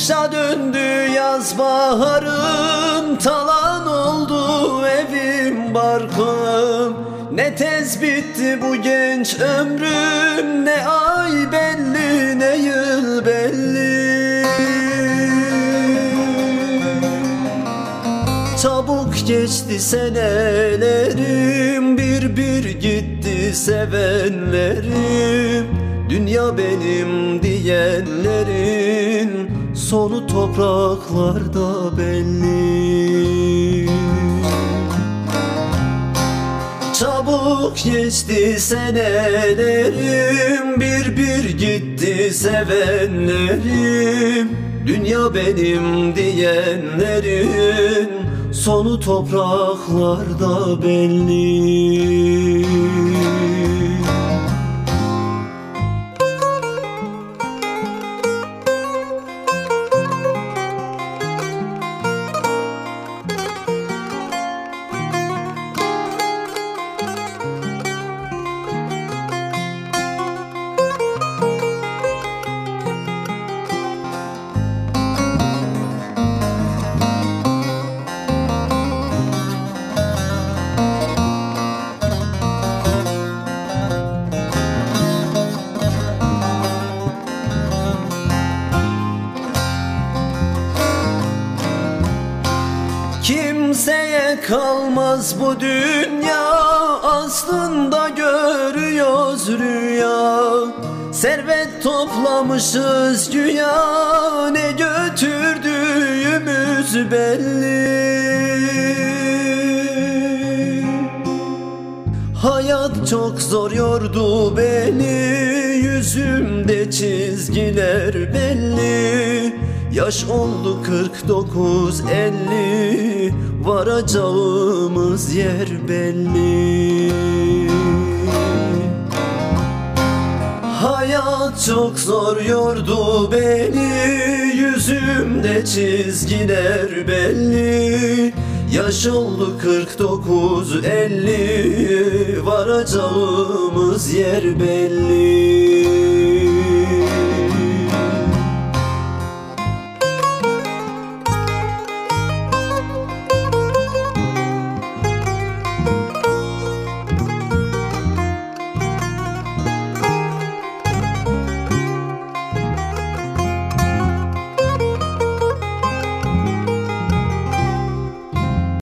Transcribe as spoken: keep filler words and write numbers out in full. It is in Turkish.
Kışa döndü yaz baharım, talan oldu evim barkım. Ne tez bitti bu genç ömrüm, ne ay belli ne yıl belli. Çabuk geçti senelerim, bir bir gitti sevenlerim. Dünya benim diyenlerin sonu topraklarda belli. Çabuk geçti senelerim, bir bir gitti sevenlerim. Dünya benim diyenlerin sonu topraklarda belli. Kimseye kalmaz bu dünya, aslında görüyoruz rüya. Servet toplamışız güya, ne götürdüğümüz belli. Hayat çok zor yordu beni, yüzümde çizgiler belli. Yaş oldu kırk dokuz elli, varacağımız yer belli. Hayat çok zor yordu beni, yüzümde çizgiler belli. Yaş oldu kırk dokuz elli, varacağımız yer belli.